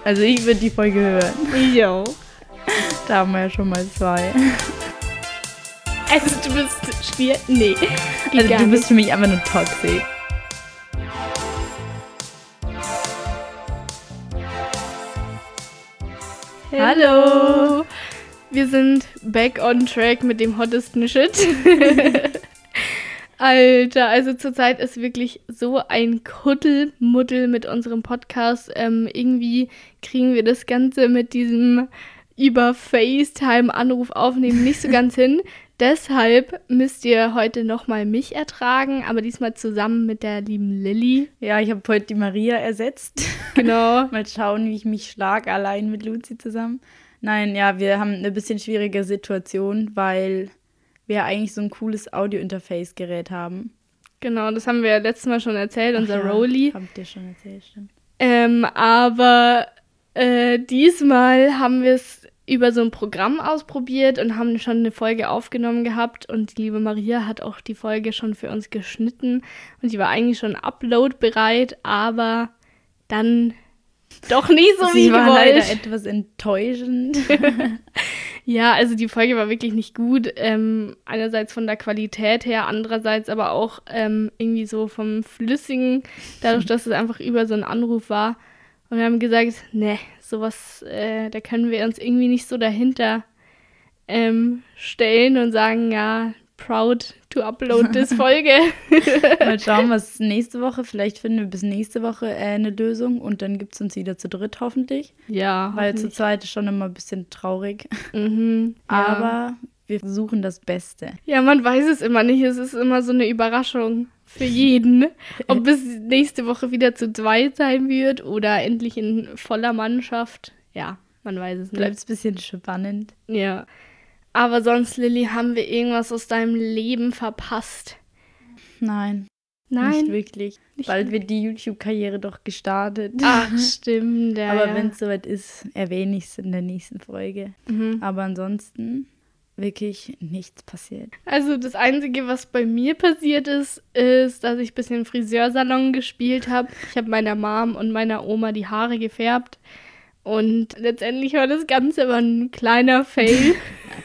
Also ich würde die Folge hören. Ich auch. Da haben wir ja schon mal 2. Also du bist schwierig. Nee. Also du bist für mich einfach nur toxisch. Hallo. Wir sind back on track mit dem hottesten Shit. Alter, also zurzeit ist wirklich so ein Kuddelmuddel mit unserem Podcast. Irgendwie kriegen wir das Ganze mit diesem über FaceTime-Anruf aufnehmen nicht so ganz hin. Deshalb müsst ihr heute nochmal mich ertragen, aber diesmal zusammen mit der lieben Lilly. Ja, ich habe heute die Maria ersetzt. Genau. Mal schauen, wie ich mich schlage, allein mit Luzi zusammen. Nein, ja, wir haben eine bisschen schwierige Situation, weil wir eigentlich so ein cooles Audio-Interface-Gerät haben. Genau, das haben wir ja letztes Mal schon erzählt, unser Rolli. Habt ihr schon erzählt, stimmt. Aber diesmal haben wir es über so ein Programm ausprobiert und haben schon eine Folge aufgenommen gehabt und die liebe Maria hat auch die Folge schon für uns geschnitten und die war eigentlich schon uploadbereit, aber dann doch nicht so wie Sie war gewollt. leider etwas enttäuschend. Ja, also die Folge war wirklich nicht gut. Einerseits von der Qualität her, andererseits aber auch irgendwie so vom Flüssigen, dadurch, dass es einfach über so einen Anruf war. Und wir haben gesagt, ne, sowas, da können wir uns irgendwie nicht so dahinter stellen und sagen, ja, proud to upload this Folge. Mal schauen, was nächste Woche, vielleicht finden wir bis nächste Woche eine Lösung und dann gibt es uns wieder zu dritt hoffentlich. Ja, weil zu zweit ist schon immer ein bisschen traurig. Mhm, ja. Aber wir suchen das Beste. Ja, man weiß es immer nicht. Es ist immer so eine Überraschung für jeden, ob es nächste Woche wieder zu zweit sein wird oder endlich in voller Mannschaft. Ja, man weiß es nicht. Bleibt ein bisschen spannend. Ja. Aber sonst, Lilly, haben wir irgendwas aus deinem Leben verpasst? Nein, Nein? nicht wirklich. Bald wird die YouTube-Karriere doch gestartet. Ach, stimmt. Ja, Aber ja. wenn es soweit ist, erwähne ich es in der nächsten Folge. Aber ansonsten wirklich nichts passiert. Also das Einzige, was bei mir passiert ist, dass ich ein bisschen Friseursalon gespielt habe. Ich habe meiner Mom und meiner Oma die Haare gefärbt. Und letztendlich war das Ganze aber ein kleiner Fail.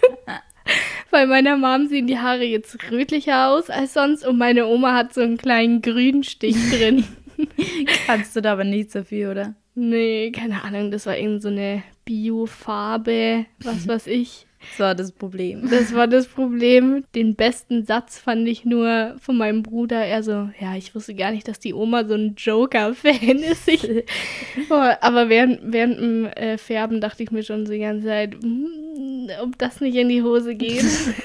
Bei meiner Mom sehen die Haare jetzt rötlicher aus als sonst und meine Oma hat so einen kleinen grünen Stich drin. Kannst du da aber nichts dafür, oder? Nee, keine Ahnung, das war irgend so eine Biofarbe, was weiß ich. Das war das Problem. Das war das Problem. Den besten Satz fand ich nur von meinem Bruder. Er so, ja, ich wusste gar nicht, dass die Oma so ein Joker-Fan ist. Aber während dem Färben dachte ich mir schon so die ganze Zeit, ob das nicht in die Hose geht.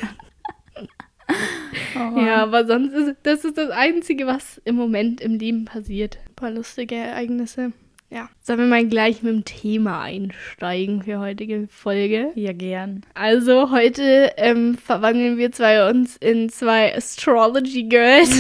Ja, aber sonst ist das das Einzige, was im Moment im Leben passiert. Ein paar lustige Ereignisse. Ja, sollen wir mal gleich mit dem Thema einsteigen für heutige Folge? Ja, gern. Also heute verwandeln wir uns in 2 Astrology Girls.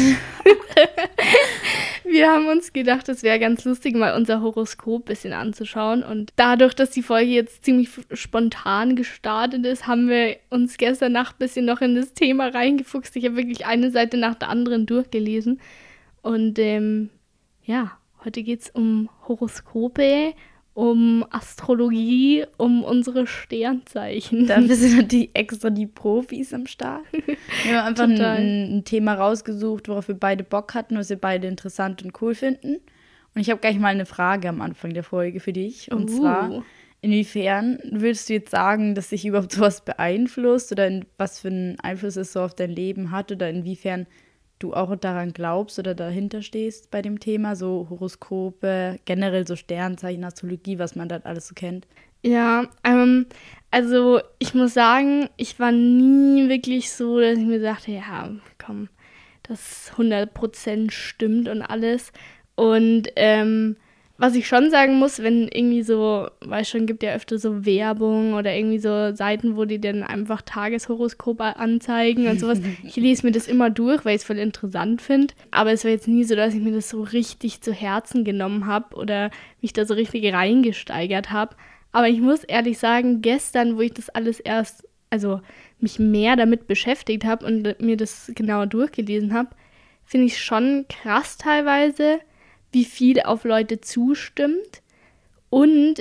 Wir haben uns gedacht, es wäre ganz lustig, mal unser Horoskop ein bisschen anzuschauen. Und dadurch, dass die Folge jetzt ziemlich spontan gestartet ist, haben wir uns gestern Nacht ein bisschen noch in das Thema reingefuchst. Ich habe wirklich eine Seite nach der anderen durchgelesen. Und ja, heute geht es um Horoskope, um Astrologie, um unsere Sternzeichen. Dafür sind natürlich extra die Profis am Start. Wir haben einfach ein Thema rausgesucht, worauf wir beide Bock hatten, was wir beide interessant und cool finden. Und ich habe gleich mal eine Frage am Anfang der Folge für dich. Und zwar, inwiefern würdest du jetzt sagen, dass dich überhaupt sowas beeinflusst oder was für einen Einfluss es so auf dein Leben hat oder inwiefern du auch daran glaubst oder dahinter stehst bei dem Thema, so Horoskope, generell so Sternzeichen, Astrologie, was man da alles so kennt? Ja, also ich muss sagen, ich war nie wirklich so, dass ich mir dachte, ja, komm, das 100% stimmt und alles. Und was ich schon sagen muss, wenn irgendwie so, weißt schon, gibt ja öfter so Werbung oder irgendwie so Seiten, wo die dann einfach Tageshoroskope anzeigen und sowas. Ich lese mir das immer durch, weil ich es voll interessant finde. Aber es war jetzt nie so, dass ich mir das so richtig zu Herzen genommen habe oder mich da so richtig reingesteigert habe. Aber ich muss ehrlich sagen, gestern, wo ich das alles erst, also mich mehr damit beschäftigt habe und mir das genauer durchgelesen habe, finde ich schon krass teilweise, wie viel auf Leute zustimmt Und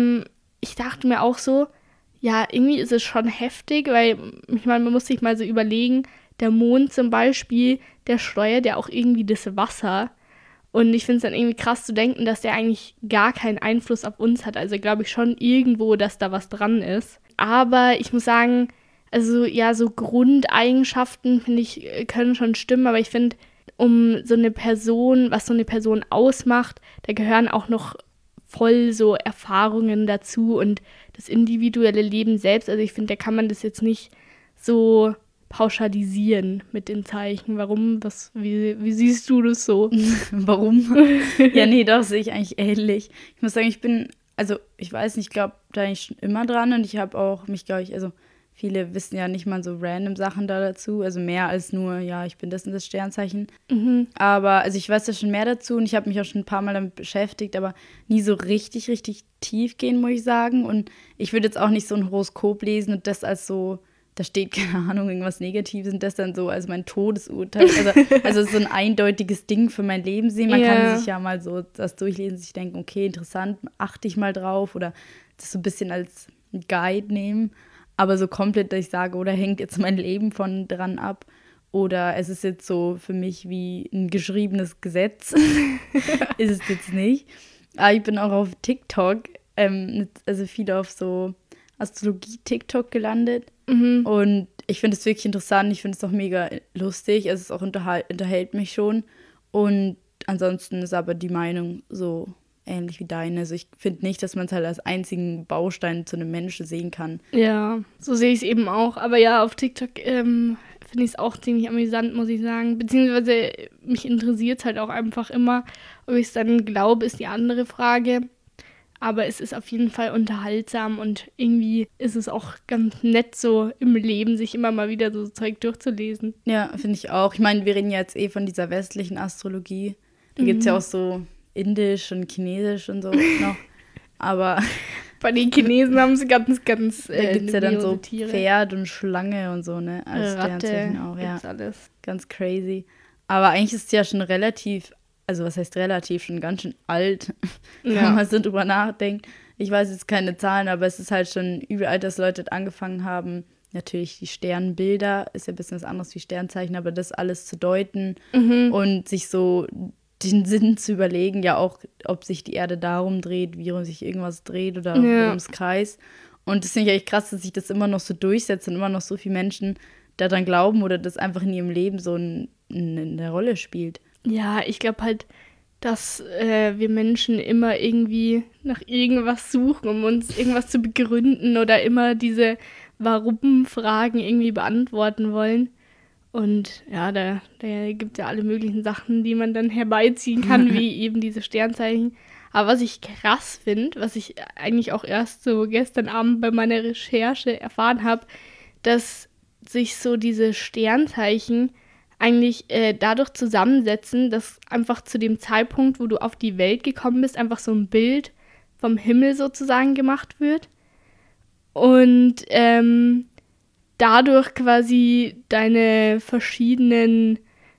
ich dachte mir auch so, ja, irgendwie ist es schon heftig, weil ich meine, man muss sich mal so überlegen, der Mond zum Beispiel, der steuert ja auch irgendwie das Wasser. Und ich finde es dann irgendwie krass zu denken, dass der eigentlich gar keinen Einfluss auf uns hat. Also glaube ich schon irgendwo, dass da was dran ist. Aber ich muss sagen, also ja, so Grundeigenschaften, finde ich, können schon stimmen. Aber ich finde, um so eine Person, was so eine Person ausmacht, da gehören auch noch voll so Erfahrungen dazu und das individuelle Leben selbst. Also ich finde, da kann man das jetzt nicht so pauschalisieren mit den Zeichen. Warum? Wie siehst du das so? Warum? Ja, nee, doch, sehe ich eigentlich ähnlich. Ich muss sagen, ich weiß nicht, ich glaube da eigentlich schon immer dran und ich habe auch mich, glaube ich, also viele wissen ja nicht mal so random Sachen da dazu, also mehr als nur, ja, ich bin das und das Sternzeichen. Aber, also ich weiß ja schon mehr dazu und ich habe mich auch schon ein paar Mal damit beschäftigt, aber nie so richtig, richtig tief gehen, muss ich sagen. Und ich würde jetzt auch nicht so ein Horoskop lesen und das als so, da steht, keine Ahnung, irgendwas Negatives und das dann so als mein Todesurteil. Also so ein eindeutiges Ding für mein Leben sehen. Man kann sich ja mal so das durchlesen, sich denken, okay, interessant, achte ich mal drauf oder das so ein bisschen als Guide nehmen. Aber so komplett, dass ich sage, oder hängt jetzt mein Leben von dran ab oder es ist jetzt so für mich wie ein geschriebenes Gesetz. Ist es jetzt nicht. Aber ich bin auch auf TikTok, also viel auf so Astrologie-TikTok gelandet. Und ich finde es wirklich interessant. Ich finde es auch mega lustig. Es ist auch unterhält mich schon. Und ansonsten ist aber die Meinung so ähnlich wie deine. Also ich finde nicht, dass man es halt als einzigen Baustein zu einem Menschen sehen kann. Ja, so sehe ich es eben auch. Aber ja, auf TikTok finde ich es auch ziemlich amüsant, muss ich sagen. Beziehungsweise mich interessiert es halt auch einfach immer. Ob ich es dann glaube, ist die andere Frage. Aber es ist auf jeden Fall unterhaltsam und irgendwie ist es auch ganz nett, so im Leben sich immer mal wieder so Zeug durchzulesen. Ja, finde ich auch. Ich meine, wir reden ja jetzt von dieser westlichen Astrologie. Da gibt es ja auch so Indisch und Chinesisch und so noch. Aber bei den Chinesen haben sie ganz da gibt es ja dann so Tiere. Pferd und Schlange und so, ne? Als Sternzeichen auch, ja. Alles. Ganz crazy. Aber eigentlich ist es ja schon relativ, also was heißt relativ, schon ganz schön alt, wenn man so drüber nachdenkt. Ich weiß jetzt keine Zahlen, aber es ist halt schon übel alt, dass Leute angefangen haben, natürlich die Sternbilder, ist ja ein bisschen was anderes wie Sternzeichen, aber das alles zu deuten und sich so den Sinn zu überlegen, ja auch, ob sich die Erde darum dreht, wie sich irgendwas dreht oder worum es kreist. Und das finde ich echt krass, dass sich das immer noch so durchsetzt und immer noch so viele Menschen daran glauben oder das einfach in ihrem Leben so eine Rolle spielt. Ja, ich glaube halt, dass wir Menschen immer irgendwie nach irgendwas suchen, um uns irgendwas zu begründen oder immer diese Warum-Fragen irgendwie beantworten wollen. Und ja, da gibt es ja alle möglichen Sachen, die man dann herbeiziehen kann, wie eben diese Sternzeichen. Aber was ich krass finde, was ich eigentlich auch erst so gestern Abend bei meiner Recherche erfahren habe, dass sich so diese Sternzeichen eigentlich dadurch zusammensetzen, dass einfach zu dem Zeitpunkt, wo du auf die Welt gekommen bist, einfach so ein Bild vom Himmel sozusagen gemacht wird. Und dadurch quasi deine verschiedenen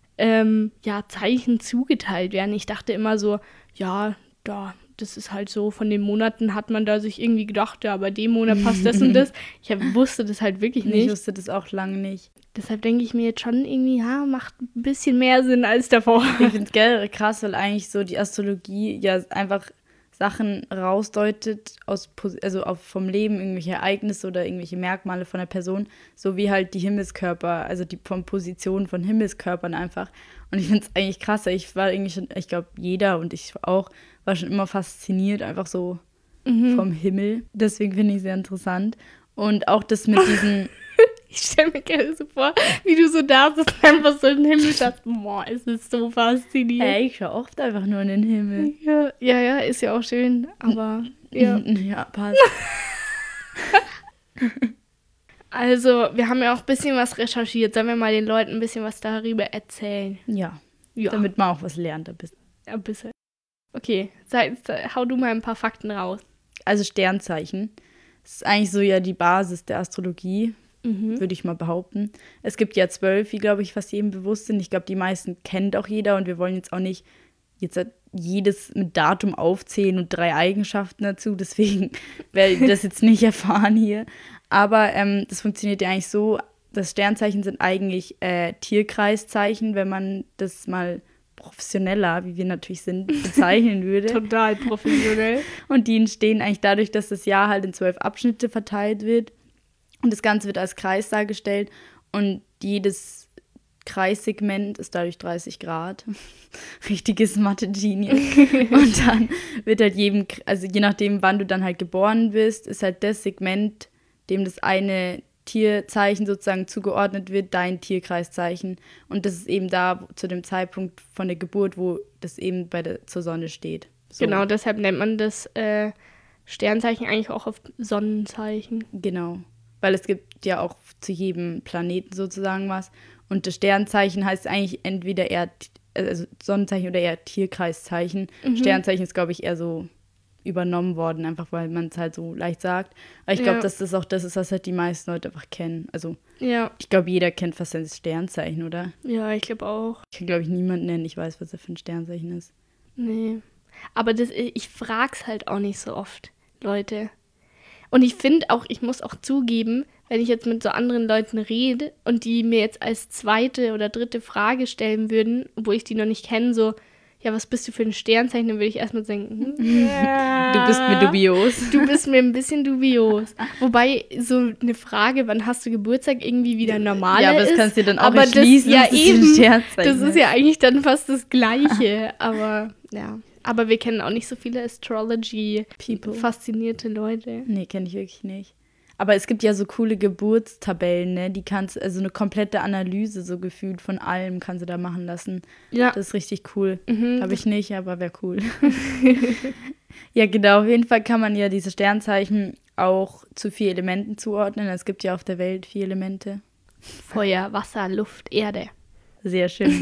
Zeichen zugeteilt werden. Ich dachte immer so, ja, das ist halt so, von den Monaten hat man da sich irgendwie gedacht, ja, bei dem Monat passt das und das. Ich wusste das halt wirklich nicht. Ich wusste das auch lange nicht. Deshalb denke ich mir jetzt schon irgendwie, ja, macht ein bisschen mehr Sinn als davor. Ich finde es generell krass, weil eigentlich so die Astrologie ja einfach Sachen rausdeutet, vom Leben, irgendwelche Ereignisse oder irgendwelche Merkmale von der Person, so wie halt die Himmelskörper, also die von Positionen von Himmelskörpern einfach. Und ich finde es eigentlich krass, ich war irgendwie schon, ich glaube jeder und ich auch, war schon immer fasziniert, einfach so vom Himmel. Deswegen finde ich es sehr interessant. Und auch das mit diesen... Ich stelle mir gerne so vor, wie du so da sitzt und einfach so in den Himmel schaust. Boah, es ist so faszinierend. Ich schaue oft einfach nur in den Himmel. Ja, ist ja auch schön, aber ja. Ja, passt. Also, wir haben ja auch ein bisschen was recherchiert. Sollen wir mal den Leuten ein bisschen was darüber erzählen? Ja. Damit man auch was lernt. Ein bisschen. Okay, hau du mal ein paar Fakten raus. Also Sternzeichen. Das ist eigentlich so ja die Basis der Astrologie, würde ich mal behaupten. Es gibt ja 12, wie, glaube ich, fast jedem bewusst sind. Ich glaube, die meisten kennt auch jeder und wir wollen jetzt auch nicht jetzt jedes mit Datum aufzählen und 3 Eigenschaften dazu. Deswegen werde ich das jetzt nicht erfahren hier. Aber das funktioniert ja eigentlich so, das Sternzeichen sind eigentlich Tierkreiszeichen, wenn man das mal professioneller, wie wir natürlich sind, bezeichnen würde. Total professionell. Und die entstehen eigentlich dadurch, dass das Jahr halt in 12 Abschnitte verteilt wird. Und das Ganze wird als Kreis dargestellt. Und jedes Kreissegment ist dadurch 30 Grad. Richtiges Mathe-Genius. Und dann wird halt also je nachdem, wann du dann halt geboren bist, ist halt das Segment, dem das eine Tierzeichen sozusagen zugeordnet wird, dein Tierkreiszeichen. Und das ist eben da zu dem Zeitpunkt von der Geburt, wo das eben zur Sonne steht. So. Genau, deshalb nennt man das Sternzeichen eigentlich auch auf Sonnenzeichen. Genau, weil es gibt ja auch zu jedem Planeten sozusagen was. Und das Sternzeichen heißt eigentlich entweder eher Sonnenzeichen oder eher Tierkreiszeichen. Sternzeichen ist, glaube ich, eher so übernommen worden, einfach weil man es halt so leicht sagt. Aber ich glaube, dass das auch das ist, was halt die meisten Leute einfach kennen. Also ich glaube, jeder kennt fast sein Sternzeichen, oder? Ja, ich glaube auch. Ich kann, glaube ich, niemanden nennen, ich weiß, was er für ein Sternzeichen ist. Nee. Aber ich frag's halt auch nicht so oft, Leute. Und ich finde auch, ich muss auch zugeben, wenn ich jetzt mit so anderen Leuten rede und die mir jetzt als zweite oder dritte Frage stellen würden, wo ich die noch nicht kenne, so, ja, was bist du für ein Sternzeichen? Dann würde ich erstmal denken, du bist mir dubios. Du bist mir ein bisschen dubios. Wobei so eine Frage, wann hast du Geburtstag, irgendwie wieder normal ist. Ja, aber das kannst du dir dann auch erschließen. Das, ja, eben, das ist ja eigentlich dann fast das Gleiche. Aber ja, aber wir kennen auch nicht so viele Astrology-faszinierte Leute. Nee, kenne ich wirklich nicht. Aber es gibt ja so coole Geburtstabellen, ne? Die kannst, also eine komplette Analyse so gefühlt von allem kannst du da machen lassen. Ja. Das ist richtig cool. Habe ich nicht, aber wäre cool. Ja, genau. Auf jeden Fall kann man ja diese Sternzeichen auch zu 4 Elementen zuordnen. Es gibt ja auf der Welt 4 Elemente. Feuer, Wasser, Luft, Erde. Sehr schön.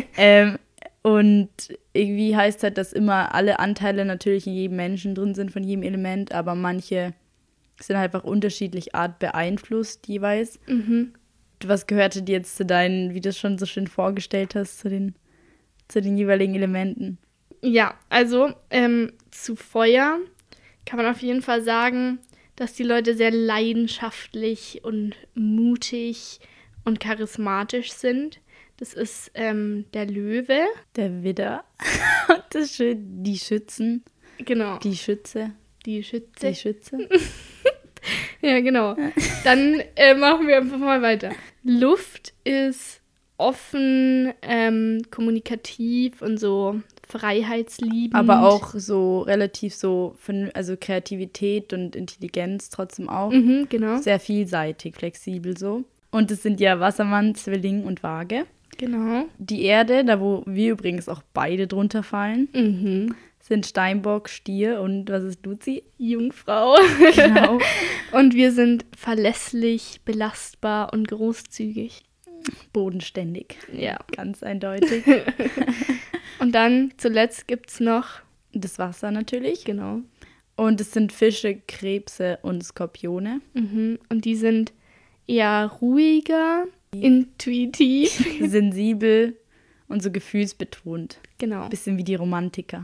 Und irgendwie heißt halt, dass immer alle Anteile natürlich in jedem Menschen drin sind von jedem Element, aber manche sind halt einfach unterschiedlich Art beeinflusst jeweils. Was gehörte dir jetzt zu deinen, wie du es schon so schön vorgestellt hast, zu den jeweiligen Elementen? Ja, also zu Feuer kann man auf jeden Fall sagen, dass die Leute sehr leidenschaftlich und mutig und charismatisch sind. Das ist der Löwe. Der Widder. Und das schön, die Schützen. Genau. Die Schütze. Die Schütze. Die Schütze. Ja, genau. Dann machen wir einfach mal weiter. Luft ist offen, kommunikativ und so freiheitsliebend. Aber auch so relativ so, also Kreativität und Intelligenz trotzdem auch. Genau. Sehr vielseitig, flexibel so. Und es sind ja Wassermann, Zwilling und Waage. Genau. Die Erde, da wo wir übrigens auch beide drunter fallen, sind Steinbock, Stier und was ist Luzi? Jungfrau. Genau. Und wir sind verlässlich, belastbar und großzügig. Bodenständig. Ja. Ganz eindeutig. Und dann zuletzt gibt es noch das Wasser natürlich. Genau. Und es sind Fische, Krebse und Skorpione. Und die sind eher ruhiger, intuitiv, sensibel und so gefühlsbetont. Genau. Bisschen wie die Romantiker.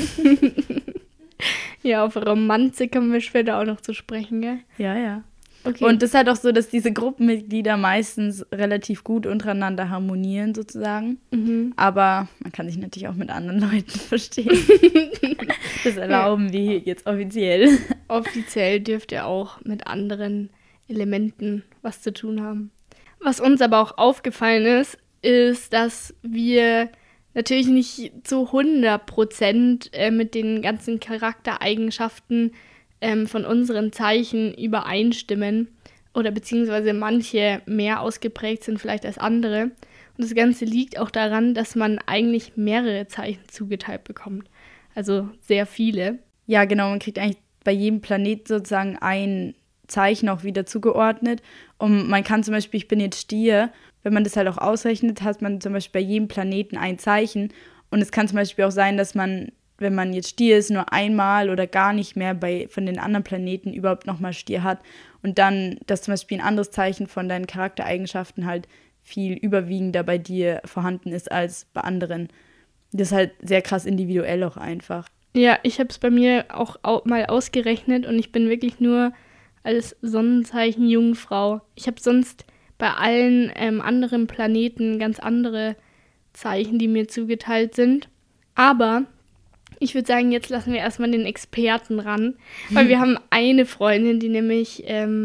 Ja, auf Romantik kommen wir später auch noch zu sprechen, gell? Ja, ja. Okay. Und es ist halt auch so, dass diese Gruppenmitglieder meistens relativ gut untereinander harmonieren sozusagen. Aber man kann sich natürlich auch mit anderen Leuten verstehen. Das erlauben wir hier jetzt offiziell. Offiziell dürft ihr auch mit anderen Elementen was zu tun haben. Was uns aber auch aufgefallen ist, dass wir natürlich nicht zu 100% mit den ganzen Charaktereigenschaften von unseren Zeichen übereinstimmen oder beziehungsweise manche mehr ausgeprägt sind vielleicht als andere. Und das Ganze liegt auch daran, dass man eigentlich mehrere Zeichen zugeteilt bekommt. Also sehr viele. Ja, genau. Man kriegt eigentlich bei jedem Planet sozusagen ein Zeichen auch wieder zugeordnet. Und man kann zum Beispiel, ich bin jetzt Stier, wenn man das halt auch ausrechnet, hat man zum Beispiel bei jedem Planeten ein Zeichen. Und es kann zum Beispiel auch sein, dass man, wenn man jetzt Stier ist, nur einmal oder gar nicht mehr von den anderen Planeten überhaupt nochmal Stier hat. Und dann, dass zum Beispiel ein anderes Zeichen von deinen Charaktereigenschaften halt viel überwiegender bei dir vorhanden ist als bei anderen. Das ist halt sehr krass individuell auch einfach. Ja, ich habe es bei mir auch mal ausgerechnet und ich bin wirklich nur als Sonnenzeichen Jungfrau. Ich habe sonst bei allen anderen Planeten ganz andere Zeichen, die mir zugeteilt sind. Aber ich würde sagen, jetzt lassen wir erstmal den Experten ran, weil wir haben eine Freundin, die nämlich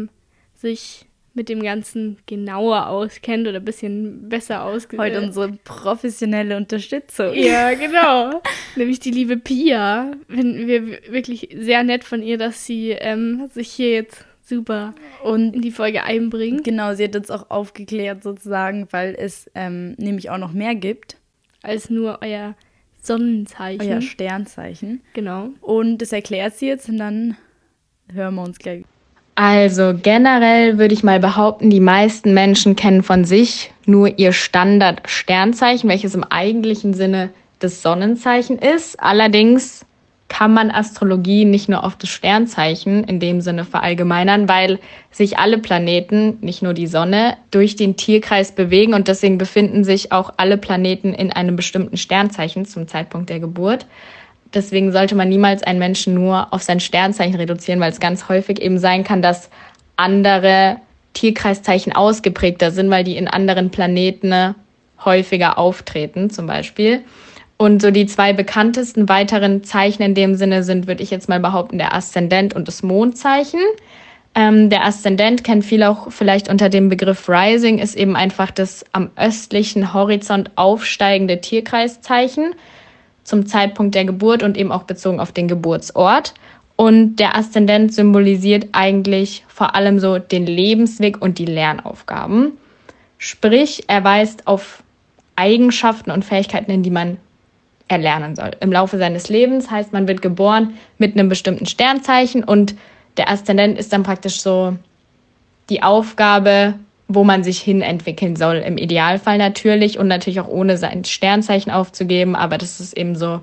sich mit dem Ganzen genauer auskennt oder ein bisschen besser auskennt. Heute unsere professionelle Unterstützung. Ja, genau. Nämlich die liebe Pia. Finden wir wirklich sehr nett von ihr, dass sie sich hier jetzt super in die Folge einbringt. Genau, sie hat uns auch aufgeklärt sozusagen, weil es nämlich auch noch mehr gibt. Als nur euer Sonnenzeichen. Euer Sternzeichen. Genau. Und das erklärt sie jetzt und dann hören wir uns gleich. Also generell würde ich mal behaupten, die meisten Menschen kennen von sich nur ihr Standard-Sternzeichen, welches im eigentlichen Sinne das Sonnenzeichen ist. Allerdings kann man Astrologie nicht nur auf das Sternzeichen in dem Sinne verallgemeinern, weil sich alle Planeten, nicht nur die Sonne, durch den Tierkreis bewegen und deswegen befinden sich auch alle Planeten in einem bestimmten Sternzeichen zum Zeitpunkt der Geburt. Deswegen sollte man niemals einen Menschen nur auf sein Sternzeichen reduzieren, weil es ganz häufig eben sein kann, dass andere Tierkreiszeichen ausgeprägter sind, weil die in anderen Planeten häufiger auftreten zum Beispiel. Und so die 2 bekanntesten weiteren Zeichen in dem Sinne sind, würde ich jetzt mal behaupten, der Aszendent und das Mondzeichen. Der Aszendent kennt viele auch vielleicht unter dem Begriff Rising, ist eben einfach das am östlichen Horizont aufsteigende Tierkreiszeichen zum Zeitpunkt der Geburt und eben auch bezogen auf den Geburtsort. Und der Aszendent symbolisiert eigentlich vor allem so den Lebensweg und die Lernaufgaben. Sprich, er weist auf Eigenschaften und Fähigkeiten hin, die man erlernen soll. Im Laufe seines Lebens heißt, man wird geboren mit einem bestimmten Sternzeichen und der Aszendent ist dann praktisch so die Aufgabe, wo man sich hin entwickeln soll. Im Idealfall natürlich und natürlich auch ohne sein Sternzeichen aufzugeben, aber das ist eben so,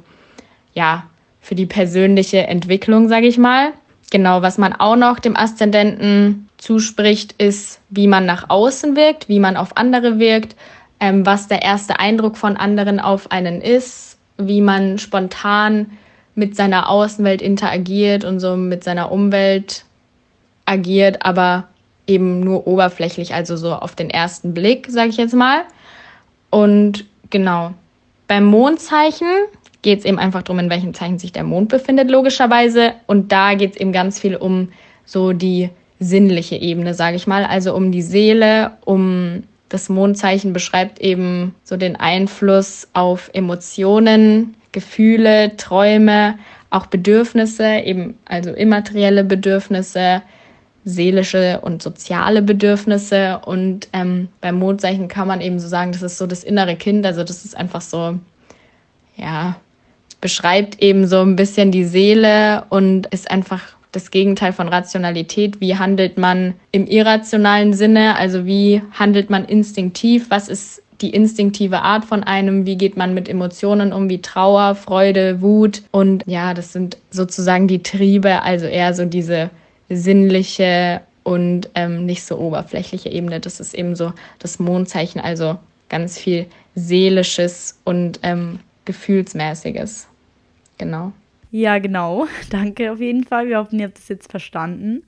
ja, für die persönliche Entwicklung, sage ich mal. Genau, was man auch noch dem Aszendenten zuspricht, ist, wie man nach außen wirkt, wie man auf andere wirkt, was der erste Eindruck von anderen auf einen ist, wie man spontan mit seiner Außenwelt interagiert und so mit seiner Umwelt agiert, aber eben nur oberflächlich, also so auf den ersten Blick, sage ich jetzt mal. Und genau, beim Mondzeichen geht es eben einfach darum, in welchem Zeichen sich der Mond befindet, logischerweise. Und da geht es eben ganz viel um so die sinnliche Ebene, sage ich mal, also um die Seele, um das Mondzeichen beschreibt eben so den Einfluss auf Emotionen, Gefühle, Träume, auch Bedürfnisse, eben also immaterielle Bedürfnisse, seelische und soziale Bedürfnisse. Und beim Mondzeichen kann man eben so sagen, das ist so das innere Kind, also das ist einfach so, ja, beschreibt eben so ein bisschen die Seele und ist einfach das Gegenteil von Rationalität. Wie handelt man im irrationalen Sinne? Also wie handelt man instinktiv? Was ist die instinktive Art von einem? Wie geht man mit Emotionen um, wie Trauer, Freude, Wut? Und ja, das sind sozusagen die Triebe, also eher so diese sinnliche und nicht so oberflächliche Ebene. Das ist eben so das Mondzeichen, also ganz viel Seelisches und Gefühlsmäßiges. Genau. Ja, genau. Danke auf jeden Fall. Wir hoffen, ihr habt das jetzt verstanden.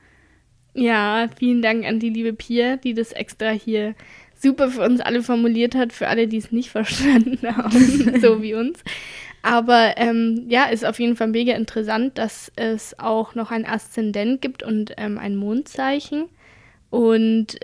Ja, vielen Dank an die liebe Pia, die das extra hier super für uns alle formuliert hat, für alle, die es nicht verstanden haben, so wie uns. Aber ja, ist auf jeden Fall mega interessant, dass es auch noch ein Aszendent gibt und ein Mondzeichen. Und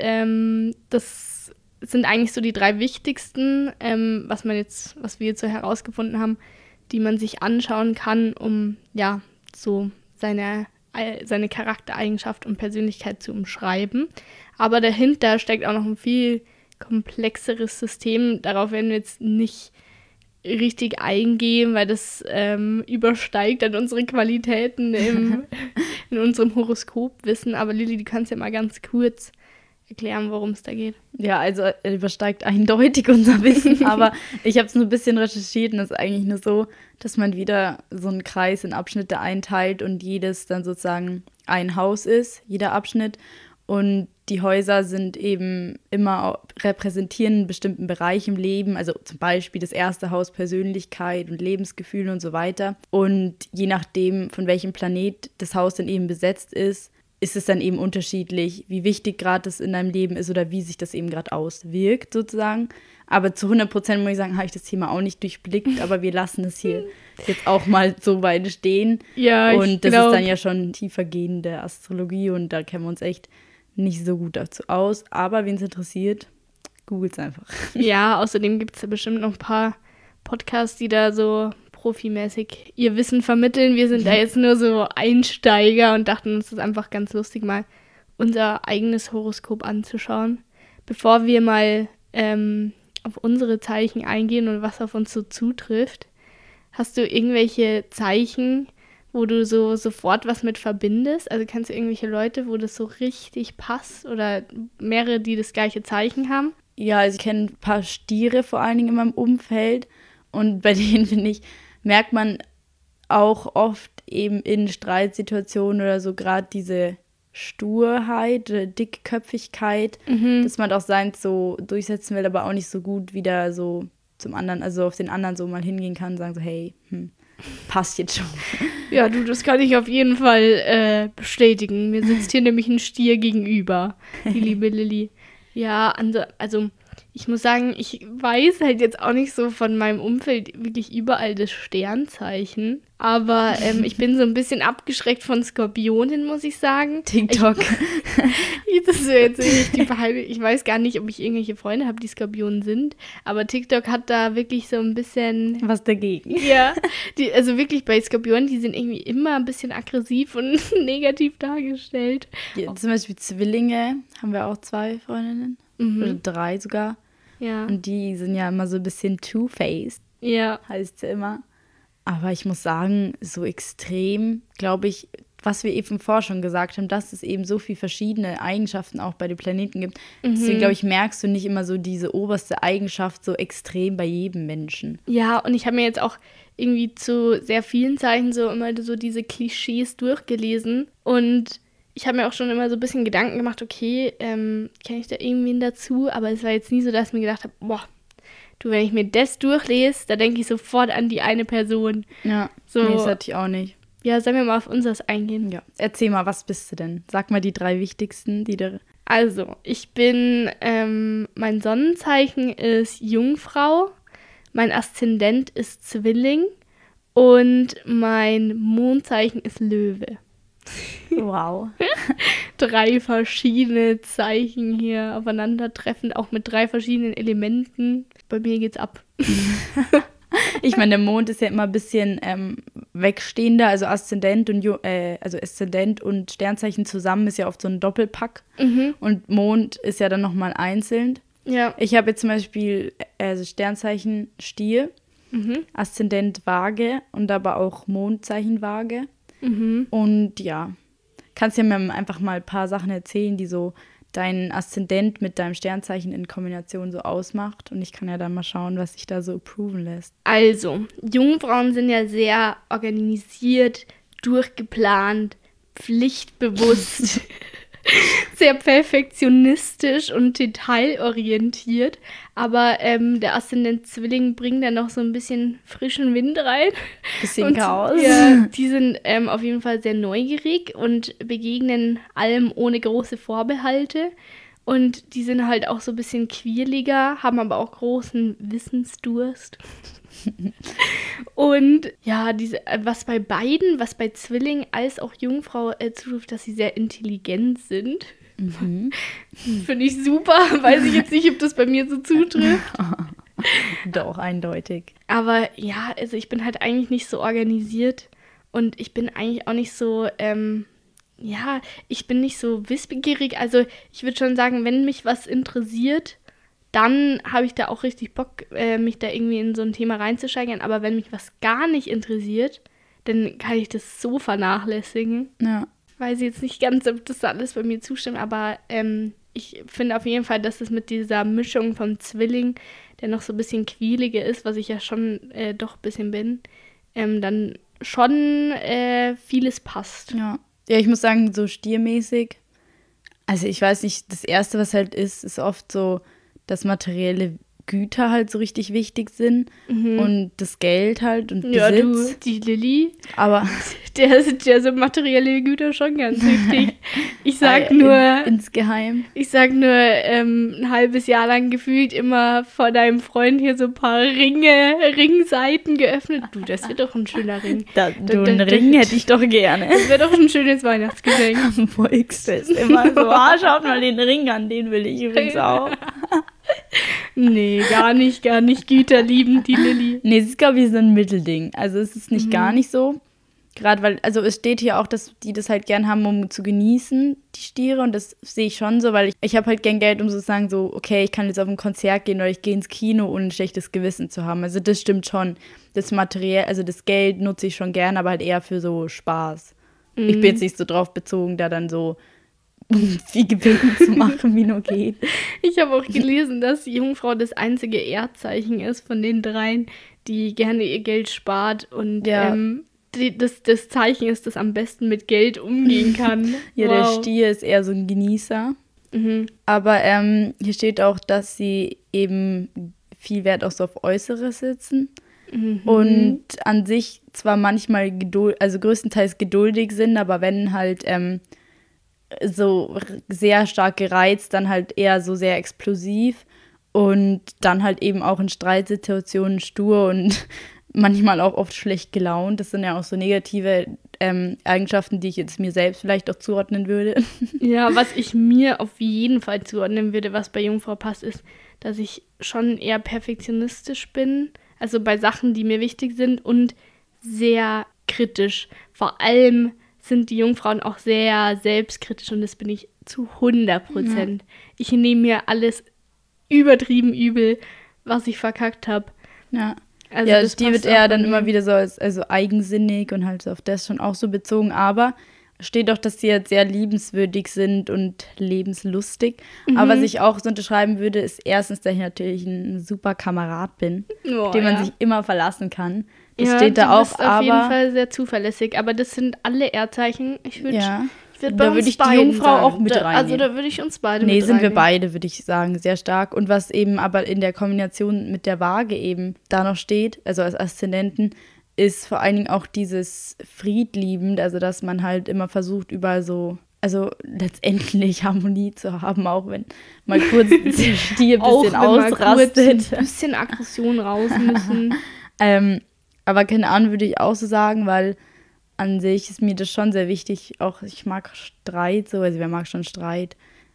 das sind eigentlich so die 3 wichtigsten, was wir jetzt so herausgefunden haben, die man sich anschauen kann, um ja so seine Charaktereigenschaft und Persönlichkeit zu umschreiben. Aber dahinter steckt auch noch ein viel komplexeres System. Darauf werden wir jetzt nicht richtig eingehen, weil das übersteigt dann unsere Qualitäten in unserem Horoskopwissen. Aber Lilly, du kannst ja mal ganz kurz erklären, worum es da geht. Ja, also übersteigt eindeutig unser Wissen, aber ich habe es nur ein bisschen recherchiert und es ist eigentlich nur so, dass man wieder so einen Kreis in Abschnitte einteilt und jedes dann sozusagen ein Haus ist, jeder Abschnitt. Und die Häuser sind eben immer repräsentieren einen bestimmten Bereich im Leben, also zum Beispiel das erste Haus Persönlichkeit und Lebensgefühl und so weiter. Und je nachdem, von welchem Planet das Haus dann eben besetzt ist es dann eben unterschiedlich, wie wichtig gerade das in deinem Leben ist oder wie sich das eben gerade auswirkt sozusagen. Aber zu 100% muss ich sagen, habe ich das Thema auch nicht durchblickt, aber wir lassen es hier jetzt auch mal so weit stehen. Ja, und das ist dann ja schon tiefergehende Astrologie und da kennen wir uns echt nicht so gut dazu aus. Aber wen es interessiert, googelt es einfach. Ja, außerdem gibt es ja bestimmt noch ein paar Podcasts, die da so profimäßig ihr Wissen vermitteln. Wir sind da jetzt nur so Einsteiger und dachten uns das einfach ganz lustig, mal unser eigenes Horoskop anzuschauen. Bevor wir mal auf unsere Zeichen eingehen und was auf uns so zutrifft, hast du irgendwelche Zeichen, wo du so sofort was mit verbindest? Also kennst du irgendwelche Leute, wo das so richtig passt oder mehrere, die das gleiche Zeichen haben? Ja, also ich kenne ein paar Stiere vor allen Dingen in meinem Umfeld und bei denen, finde ich, merkt man auch oft eben in Streitsituationen oder so gerade diese Sturheit oder Dickköpfigkeit, dass man auch seins so durchsetzen will, aber auch nicht so gut wieder so zum anderen, also auf den anderen so mal hingehen kann und sagen so, hey, passt jetzt schon. Ja, du, das kann ich auf jeden Fall bestätigen. Mir sitzt hier nämlich ein Stier gegenüber, die liebe Lilly. Ja, also ich muss sagen, ich weiß halt jetzt auch nicht so von meinem Umfeld wirklich überall das Sternzeichen. Aber ich bin so ein bisschen abgeschreckt von Skorpionen, muss ich sagen. TikTok. Das ist jetzt nicht die Behauptung. Ich weiß gar nicht, ob ich irgendwelche Freunde habe, die Skorpionen sind. Aber TikTok hat da wirklich so ein bisschen was dagegen. Ja, also wirklich bei Skorpionen, die sind irgendwie immer ein bisschen aggressiv und negativ dargestellt. Ja, zum Beispiel Zwillinge haben wir auch 2 Freundinnen. Oder 3 sogar. Ja. Und die sind ja immer so ein bisschen two-faced. Ja. Heißt es ja immer. Aber ich muss sagen, so extrem, glaube ich, was wir eben vorher schon gesagt haben, dass es eben so viele verschiedene Eigenschaften auch bei den Planeten gibt. Deswegen, glaube ich, merkst du nicht immer so diese oberste Eigenschaft so extrem bei jedem Menschen. Ja, und ich habe mir jetzt auch irgendwie zu sehr vielen Zeichen so immer so diese Klischees durchgelesen. Und ich habe mir auch schon immer so ein bisschen Gedanken gemacht, okay, kenne ich da irgendwen dazu? Aber es war jetzt nie so, dass ich mir gedacht habe, boah, du, wenn ich mir das durchlese, da denke ich sofort an die eine Person. Ja, so, nee, das hatte ich auch nicht. Ja, sollen wir mal auf unseres eingehen? Ja, erzähl mal, was bist du denn? Sag mal die 3 wichtigsten, die du... Also, ich bin, mein Sonnenzeichen ist Jungfrau, mein Aszendent ist Zwilling und mein Mondzeichen ist Löwe. Wow. 3 verschiedene Zeichen hier aufeinandertreffend, auch mit 3 verschiedenen Elementen. Bei mir geht's ab. Ich meine, der Mond ist ja immer ein bisschen wegstehender, also Aszendent und Sternzeichen zusammen ist ja oft so ein Doppelpack. Und Mond ist ja dann nochmal einzeln. Ja. Ich habe jetzt zum Beispiel Sternzeichen Stier, Aszendent Waage und aber auch Mondzeichen Waage. Und ja, kannst ja mir einfach mal ein paar Sachen erzählen, die so dein Aszendent mit deinem Sternzeichen in Kombination so ausmacht. Und ich kann ja dann mal schauen, was sich da so approven lässt. Also, Jungfrauen sind ja sehr organisiert, durchgeplant, pflichtbewusst, sehr perfektionistisch und detailorientiert. Aber der Aszendent Zwilling bringt da noch so ein bisschen frischen Wind rein. Bisschen Chaos. Ja, die sind auf jeden Fall sehr neugierig und begegnen allem ohne große Vorbehalte. Und die sind halt auch so ein bisschen quirliger, haben aber auch großen Wissensdurst. Und ja, was bei Zwilling als auch Jungfrau zutrifft, dass sie sehr intelligent sind. Finde ich super. Weiß ich jetzt nicht, ob das bei mir so zutrifft. Doch, eindeutig. Aber ja, also ich bin halt eigentlich nicht so organisiert und ich bin eigentlich auch nicht so, ich bin nicht so wissbegierig. Also ich würde schon sagen, wenn mich was interessiert, dann habe ich da auch richtig Bock, mich da irgendwie in so ein Thema reinzusteigern. Aber wenn mich was gar nicht interessiert, dann kann ich das so vernachlässigen. Ja. Weiß ich jetzt nicht ganz, ob das alles bei mir zustimmt, aber ich finde auf jeden Fall, dass es mit dieser Mischung vom Zwilling, der noch so ein bisschen quirliger ist, was ich ja schon doch ein bisschen bin, dann schon vieles passt. Ja. Ja, ich muss sagen, so stiermäßig, Also ich weiß nicht, das Erste, was halt ist oft so, dass materielle Güter halt so richtig wichtig sind und das Geld halt und Besitz. Ja, du, die Lilly, Aber der sind ja so materielle Güter schon ganz wichtig. Ich sag nur, insgeheim. ein halbes Jahr lang gefühlt immer vor deinem Freund hier so ein paar Ringseiten geöffnet. Du, das wird doch ein schöner Ring. Einen Ring hätte ich doch gerne. Das wäre doch ein schönes Weihnachtsgeschenk. Am Volksfest immer so, schaut mal den Ring an, den will ich übrigens auch. Nee, gar nicht Güter lieben, die Lilly. Nee, es ist, glaube ich, so ein Mittelding. Also es ist nicht gar nicht so. Gerade weil, also es steht hier auch, dass die das halt gern haben, um zu genießen, die Stiere. Und das sehe ich schon so, weil ich habe halt gern Geld, um sozusagen so, okay, ich kann jetzt auf ein Konzert gehen oder ich gehe ins Kino, ohne ein schlechtes Gewissen zu haben. Also das stimmt schon. Das Material, also das Geld nutze ich schon gern, aber halt eher für so Spaß. Ich bin jetzt nicht so drauf bezogen, da dann so viel Gewinn zu machen, wie nur geht. Ich habe auch gelesen, dass die Jungfrau das einzige Erdzeichen ist von den dreien, die gerne ihr Geld spart und das Zeichen ist, das am besten mit Geld umgehen kann. Ja, der Stier ist eher so ein Genießer. Aber hier steht auch, dass sie eben viel Wert auch so auf Äußeres setzen. Und an sich zwar manchmal größtenteils geduldig sind, aber wenn halt so sehr stark gereizt, dann halt eher so sehr explosiv und dann halt eben auch in Streitsituationen stur und manchmal auch oft schlecht gelaunt. Das sind ja auch so negative Eigenschaften, die ich jetzt mir selbst vielleicht auch zuordnen würde. Ja, was ich mir auf jeden Fall zuordnen würde, was bei Jungfrau passt, ist, dass ich schon eher perfektionistisch bin, also bei Sachen, die mir wichtig sind und sehr kritisch. Vor allem sind die Jungfrauen auch sehr selbstkritisch und das bin ich zu 100%. Ja. Ich nehme mir alles übertrieben übel, was ich verkackt habe. Ja, also ja, die wird eher dann immer wieder so als eigensinnig und halt auf das schon auch so bezogen, aber steht auch, dass sie jetzt sehr liebenswürdig sind und lebenslustig. Aber was ich auch so unterschreiben würde, ist erstens, dass ich natürlich ein super Kamerad bin, auf den man sich immer verlassen kann. Das steht da auch, aber auf jeden Fall sehr zuverlässig. Aber das sind alle Erdzeichen. Da würde ich die Jungfrau auch mit reinnehmen. Also da würde ich uns beide mit reinnehmen. Nee, sind wir beide, würde ich sagen, sehr stark. Und was eben aber in der Kombination mit der Waage eben da noch steht, also als Aszendenten, ist vor allen Dingen auch dieses friedliebend, also dass man halt immer versucht, überall so, also letztendlich Harmonie zu haben, auch wenn mal kurz der Stier ein bisschen ausrastet. Ein bisschen Aggression raus müssen. Aber keine Ahnung, würde ich auch so sagen, weil an sich ist mir das schon sehr wichtig. Auch ich mag Streit so, also wer mag schon Streit?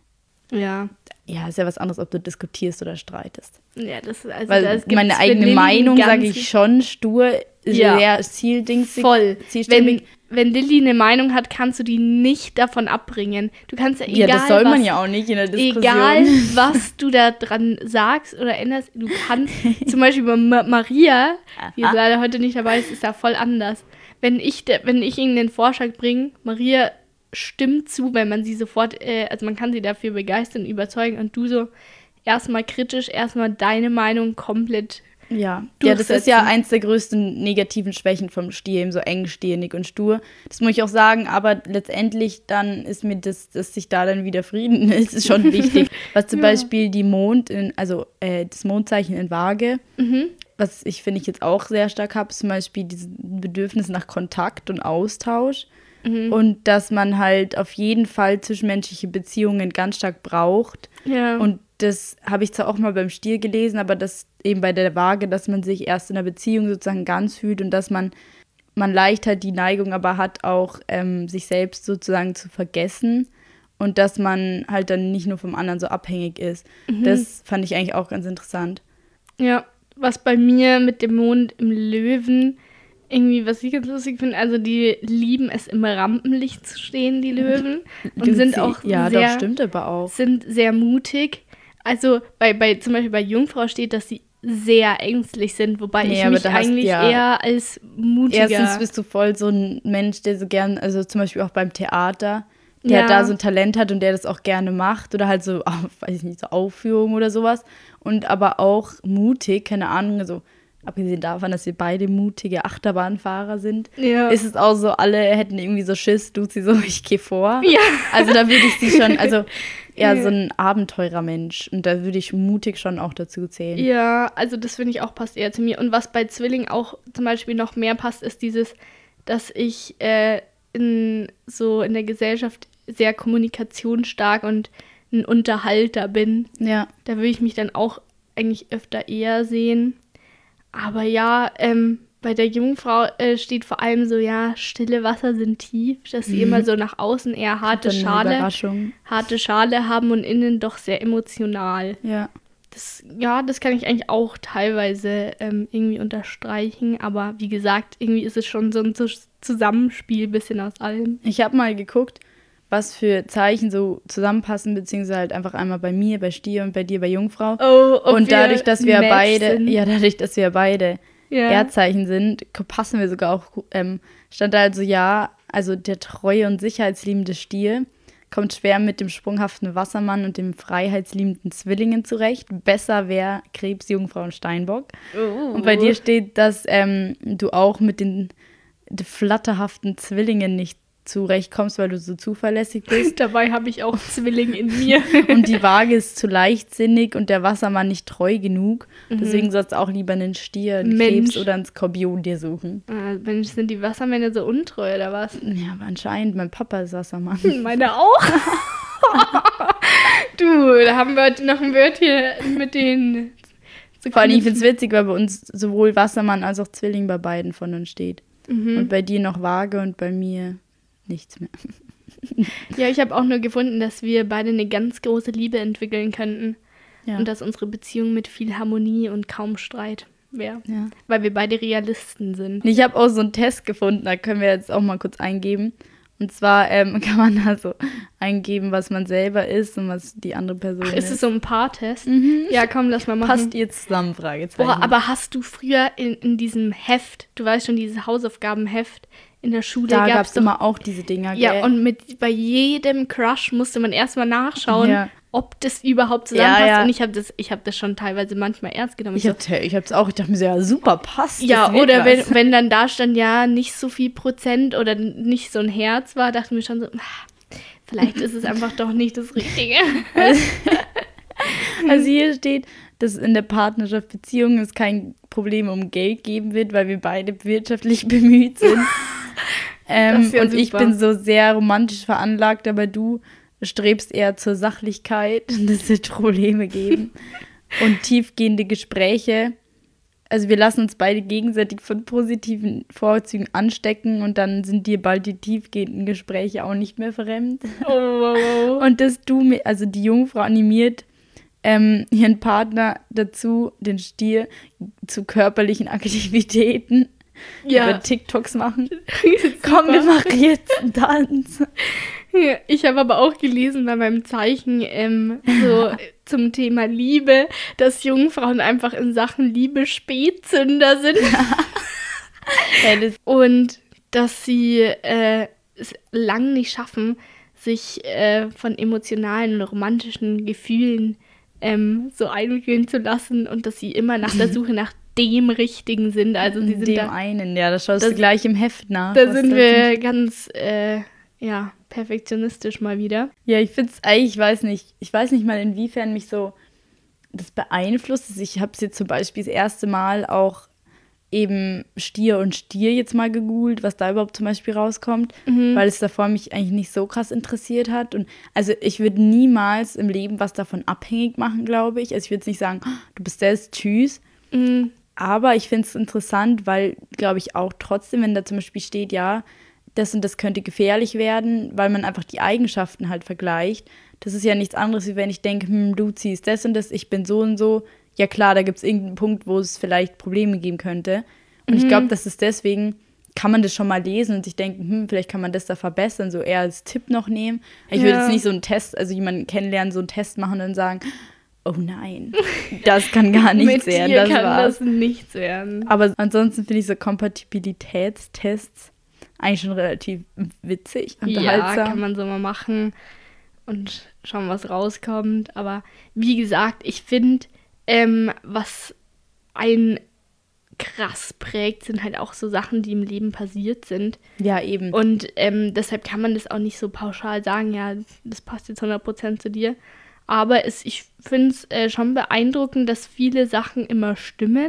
Ja. Ja, ist ja was anderes, ob du diskutierst oder streitest. Ja, das ist also weil meine eigene Meinung, sage ich schon, stur, sehr zieldingsig. Voll. Wenn Lilly eine Meinung hat, kannst du die nicht davon abbringen. Du kannst ja egal, das soll man ja auch nicht in der Diskussion. Egal, was du da dran sagst oder änderst, du kannst zum Beispiel bei Maria, die jetzt leider heute nicht dabei ist da voll anders. Wenn ich irgendeinen Vorschlag bringe, Maria stimmt zu, weil man sie sofort, also man kann sie dafür begeistern, überzeugen und du so erstmal kritisch, erstmal deine Meinung komplett das ist ja eins der größten negativen Schwächen vom Stier, eben so engstirnig und stur. Das muss ich auch sagen, aber letztendlich dann ist mir dass sich da dann wieder Frieden ist schon wichtig. Was zum Beispiel das Mondzeichen in Waage, was ich finde ich jetzt auch sehr stark habe, ist zum Beispiel dieses Bedürfnis nach Kontakt und Austausch. Und dass man halt auf jeden Fall zwischenmenschliche Beziehungen ganz stark braucht. Ja. Und das habe ich zwar auch mal beim Stier gelesen, aber das eben bei der Waage, dass man sich erst in einer Beziehung sozusagen ganz fühlt und dass man leicht halt die Neigung aber hat, auch sich selbst sozusagen zu vergessen und dass man halt dann nicht nur vom anderen so abhängig ist. Das fand ich eigentlich auch ganz interessant. Ja, was bei mir mit dem Mond im Löwen irgendwie, was ich ganz lustig finde, also die lieben es im Rampenlicht zu stehen, die Löwen. Und sind auch das stimmt aber auch. Sind sehr mutig. Also zum Beispiel bei Jungfrau steht, dass sie sehr ängstlich sind, wobei ich mich eigentlich eher als mutiger... Erstens bist du voll so ein Mensch, der so gern, also zum Beispiel auch beim Theater, der da so ein Talent hat und der das auch gerne macht oder halt so, weiß ich nicht, so Aufführungen oder sowas. Und aber auch mutig, keine Ahnung, also abgesehen davon, dass wir beide mutige Achterbahnfahrer sind, Ja. ist es auch so, alle hätten irgendwie so Schiss, Luzi so, ich gehe vor. Ja. Also da würde ich sie schon, also eher so ein Abenteurermensch und da würde ich mutig schon auch dazu zählen. Ja, also das finde ich auch passt eher zu mir. Und was bei Zwillingen auch zum Beispiel noch mehr passt, ist dieses, dass ich in der Gesellschaft sehr kommunikationsstark und ein Unterhalter bin. Ja. Da würde ich mich dann auch eigentlich öfter eher sehen. Aber ja, bei der Jungfrau steht vor allem so, ja, stille Wasser sind tief, dass sie immer so nach außen eher harte Dann eine Schale Überraschung. haben und innen doch sehr emotional. Ja. Das kann ich eigentlich auch teilweise irgendwie unterstreichen, aber wie gesagt, irgendwie ist es schon so ein Zusammenspiel bisschen aus allem. Ich habe mal geguckt, was für Zeichen so zusammenpassen, beziehungsweise halt einfach einmal bei mir, bei Stier und bei dir, bei Jungfrau. Und dadurch, dass wir beide Erdzeichen sind, passen wir sogar auch, stand da also also der treue und sicherheitsliebende Stier kommt schwer mit dem sprunghaften Wassermann und dem freiheitsliebenden Zwillingen zurecht. Besser wäre Krebs, Jungfrau und Steinbock. Und bei dir steht, dass du auch mit den flatterhaften Zwillingen nicht zurechtkommst, weil du so zuverlässig bist. Dabei habe ich auch Zwillinge in mir. Und die Waage ist zu leichtsinnig und der Wassermann nicht treu genug. Deswegen sollst du auch lieber einen Stier, einen Krebs oder einen Skorpion dir suchen. Mensch, sind die Wassermänner so untreu oder was? Ja, aber anscheinend. Mein Papa ist Wassermann. Meine auch. Du, da haben wir noch ein Wörtchen mit den... Vor allem, ich finde es witzig, weil bei uns sowohl Wassermann als auch Zwilling bei beiden von uns steht. Und bei dir noch Waage und bei mir nichts mehr. Ja, ich habe auch nur gefunden, dass wir beide eine ganz große Liebe entwickeln könnten. Ja. Und dass unsere Beziehung mit viel Harmonie und kaum Streit wäre. Ja. Weil wir beide Realisten sind. Ich habe auch so einen Test gefunden, da können wir jetzt auch mal kurz eingeben. Und zwar kann man da so eingeben, was man selber ist und was die andere Person ist. Ist es so ein Paartest? Ja, komm, lass mal machen. Passt ihr zusammen? Fragezeichen. Boah, aber hast du früher in diesem Heft, du weißt schon, dieses Hausaufgabenheft in der Schule, da gab es immer auch diese Dinger, gell? Ja, und bei jedem Crush musste man erstmal nachschauen, ob das überhaupt zusammenpasst. Ja. Und ich hab das schon teilweise manchmal ernst genommen. Ich hab's auch, ich dachte mir so, ja, super, passt. Ja, oder wenn dann da stand, ja, nicht so viel Prozent oder nicht so ein Herz war, dachte ich mir schon so, vielleicht ist es einfach doch nicht das Richtige. Also hier steht, dass in der Partnerschaft Beziehung es kein Problem um Geld geben wird, weil wir beide wirtschaftlich bemüht sind. Und super. Ich bin so sehr romantisch veranlagt, aber du strebst eher zur Sachlichkeit, dass es Probleme geben und tiefgehende Gespräche. Also wir lassen uns beide gegenseitig von positiven Vorzügen anstecken und dann sind dir bald die tiefgehenden Gespräche auch nicht mehr fremd. Oh. Und dass du, also die Jungfrau animiert ihren Partner dazu, den Stier, zu körperlichen Aktivitäten über TikToks machen. Komm, wir machen jetzt einen Tanz. Ja, ich habe aber auch gelesen bei meinem Zeichen so zum Thema Liebe, dass Jungfrauen einfach in Sachen Liebe Spätzünder sind. Und dass sie es lang nicht schaffen, sich von emotionalen und romantischen Gefühlen so einwickeln zu lassen und dass sie immer nach der Suche nach dem Richtigen sind. Also sie sind das schaust du gleich im Heft nach. Da sind wir ganz perfektionistisch mal wieder. Ja, ich finde es eigentlich, ich weiß nicht mal, inwiefern mich so das beeinflusst. Ich habe es jetzt zum Beispiel das erste Mal auch eben Stier und Stier jetzt mal gegoogelt, was da überhaupt zum Beispiel rauskommt, weil es davor mich eigentlich nicht so krass interessiert hat. Und also ich würde niemals im Leben was davon abhängig machen, glaube ich. Also ich würde jetzt nicht sagen, du bist das, tschüss. Aber ich finde es interessant, weil, glaube ich, auch trotzdem, wenn da zum Beispiel steht, ja, das und das könnte gefährlich werden, weil man einfach die Eigenschaften halt vergleicht. Das ist ja nichts anderes, wie wenn ich denke, du ziehst das und das, ich bin so und so. Ja klar, da gibt es irgendeinen Punkt, wo es vielleicht Probleme geben könnte. Und ich glaube, das ist deswegen, kann man das schon mal lesen und sich denken, vielleicht kann man das da verbessern, so eher als Tipp noch nehmen. Ich würde jetzt nicht so einen Test, also jemanden kennenlernen, so einen Test machen und sagen, oh nein, das kann gar nichts werden. Mit dir kann das nichts werden. Aber ansonsten finde ich so Kompatibilitätstests eigentlich schon relativ witzig, unterhaltsam. Ja, kann man so mal machen und schauen, was rauskommt. Aber wie gesagt, ich finde, was ein krass prägt, sind halt auch so Sachen, die im Leben passiert sind. Ja, eben. Und deshalb kann man das auch nicht so pauschal sagen, ja, das passt jetzt 100% zu dir. Aber ich finde es schon beeindruckend, dass viele Sachen immer stimmen.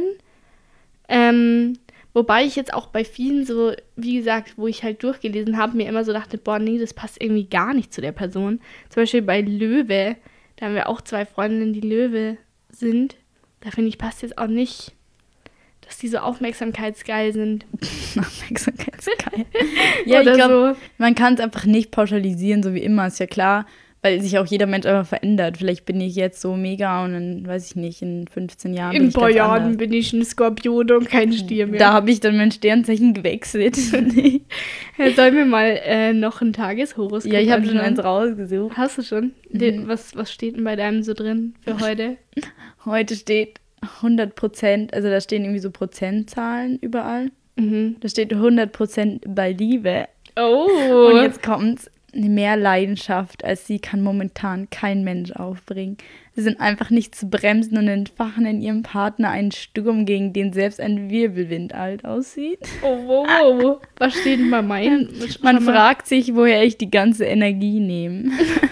Wobei ich jetzt auch bei vielen so, wie gesagt, wo ich halt durchgelesen habe, mir immer so dachte, boah, nee, das passt irgendwie gar nicht zu der Person. Zum Beispiel bei Löwe, da haben wir auch 2 Freundinnen, die Löwe sind. Da finde ich, passt jetzt auch nicht, dass die so aufmerksamkeitsgeil sind. Aufmerksamkeitsgeil. Ja, ich glaube, man kann es einfach nicht pauschalisieren, so wie immer, ist ja klar, weil sich auch jeder Mensch einfach verändert. Vielleicht bin ich jetzt so mega und dann, weiß ich nicht, in 15 Jahren in ein paar Jahren bin ich ein Skorpion und kein Stier mehr. Da habe ich dann mein Sternzeichen gewechselt. Sollen wir mal noch ein Tageshoroskop Ja, ich habe schon eins rausgesucht. Hast du schon? Was steht denn bei deinem so drin für heute? Heute steht 100%, also da stehen irgendwie so Prozentzahlen überall. Da steht 100% bei Liebe. Oh. Und jetzt kommt's. Mehr Leidenschaft als sie kann momentan kein Mensch aufbringen. Sie sind einfach nicht zu bremsen und entfachen in ihrem Partner einen Sturm, gegen den selbst ein Wirbelwind alt aussieht. Oh, wow. Was steht denn bei meinen? Man fragt sich, woher ich die ganze Energie nehme.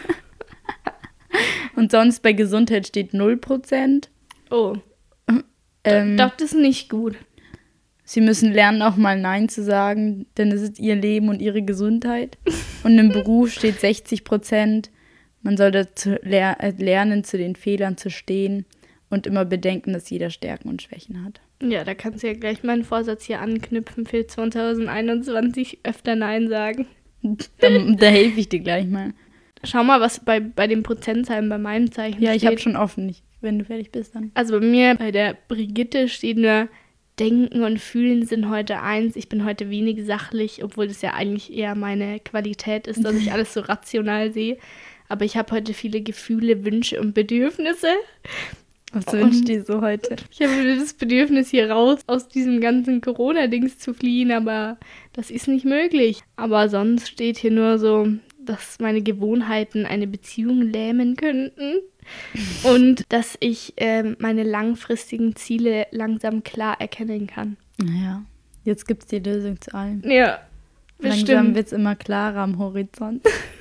Und sonst bei Gesundheit steht 0%. Oh. Das ist nicht gut. Sie müssen lernen, auch mal Nein zu sagen, denn es ist ihr Leben und ihre Gesundheit. Und im Beruf steht 60%. Man soll dazu lernen, zu den Fehlern zu stehen und immer bedenken, dass jeder Stärken und Schwächen hat. Ja, da kannst du ja gleich meinen Vorsatz hier anknüpfen für 2021, öfter Nein sagen. Da helfe ich dir gleich mal. Schau mal, was bei den Prozentzahlen bei meinem Zeichen steht. Ja, ich habe schon offen, wenn du fertig bist dann. Also bei mir, bei der Brigitte steht nur: Denken und Fühlen sind heute eins. Ich bin heute wenig sachlich, obwohl das ja eigentlich eher meine Qualität ist, dass ich alles so rational sehe. Aber ich habe heute viele Gefühle, Wünsche und Bedürfnisse. Was wünschst du dir so heute? Ich habe das Bedürfnis, hier raus aus diesem ganzen Corona-Dings zu fliehen, aber das ist nicht möglich. Aber sonst steht hier nur so, dass meine Gewohnheiten eine Beziehung lähmen könnten. Und dass ich meine langfristigen Ziele langsam klar erkennen kann. Naja, jetzt gibt es die Lösung zu allem. Ja, bestimmt. Langsam wird es immer klarer am Horizont.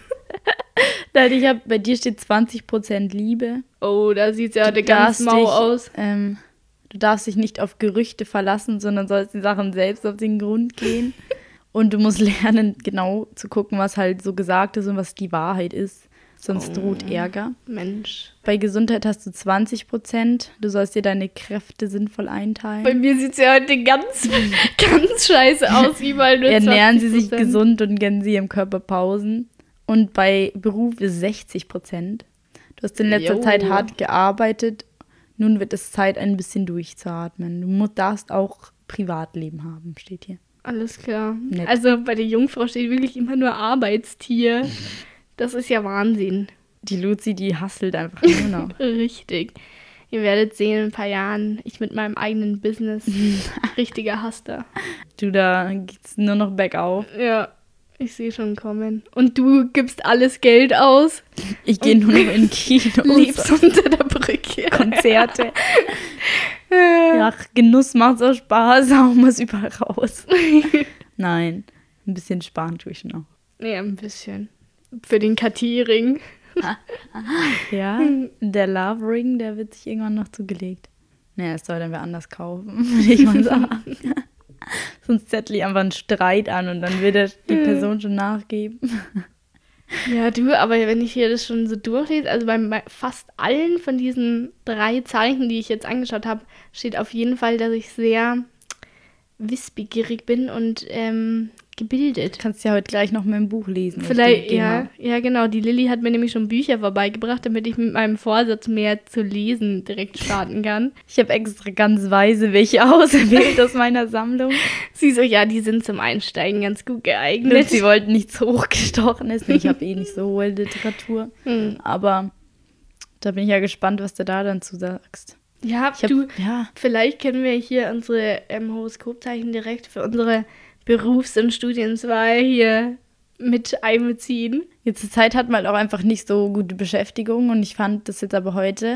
Bei dir steht 20% Liebe. Oh, da sieht es ja heute ganz mau aus. Du darfst dich nicht auf Gerüchte verlassen, sondern sollst die Sachen selbst auf den Grund gehen. Und du musst lernen, genau zu gucken, was halt so gesagt ist und was die Wahrheit ist. Sonst droht Ärger. Mensch. Bei Gesundheit hast du 20%. Du sollst dir deine Kräfte sinnvoll einteilen. Bei mir sieht es ja heute ganz scheiße aus. Überall nur 20%. Ernähren Sie sich gesund und gönnen Sie Ihrem Körper Pausen. Und bei Beruf ist 60%. Du hast in letzter Zeit hart gearbeitet. Nun wird es Zeit, ein bisschen durchzuatmen. Du darfst auch Privatleben haben, steht hier. Alles klar. Nett. Also bei der Jungfrau steht wirklich immer nur Arbeitstier. Das ist ja Wahnsinn. Die Luzi, die hustelt einfach nur noch. Richtig. Ihr werdet sehen, in ein paar Jahren, ich mit meinem eigenen Business, richtiger Hustler. Du, da geht's nur noch bergauf. Ja, ich sehe schon kommen. Und du gibst alles Geld aus. Ich gehe nur noch in Kinos. Lebst unter der Brücke. Konzerte. Ja, Genuss macht auch Spaß, hauen wir es überall raus. Nein, ein bisschen sparen tue ich schon auch. Ja, ein bisschen. Für den Kartierring. Ja, der Love Ring, der wird sich irgendwann noch zugelegt. Naja, das soll dann wer anders kaufen, würde ich mal sagen. Sonst zettel ich einfach einen Streit an und dann wird die Person schon nachgeben. Ja, du, aber wenn ich hier das schon so durchlese, also bei fast allen von diesen 3 Zeichen, die ich jetzt angeschaut habe, steht auf jeden Fall, dass ich sehr wissbegierig bin und gebildet. Kannst ja heute gleich noch mal ein Buch lesen. Vielleicht, ja, genau. Die Lilly hat mir nämlich schon Bücher vorbeigebracht, damit ich mit meinem Vorsatz mehr zu lesen direkt starten kann. Ich habe extra ganz weise welche auserwählt aus meiner Sammlung. Sie so, ja, die sind zum Einsteigen ganz gut geeignet. Sie wollten nichts Hochgestochenes. Ich habe nicht so hohe Literatur. Aber da bin ich ja gespannt, was du da dann zu sagst. Ja, vielleicht können wir hier unsere Horoskopzeichen direkt für unsere Berufs- und Studienzwahl hier mit einbeziehen. Jetzt zur Zeit hat man halt auch einfach nicht so gute Beschäftigung und ich fand das jetzt aber heute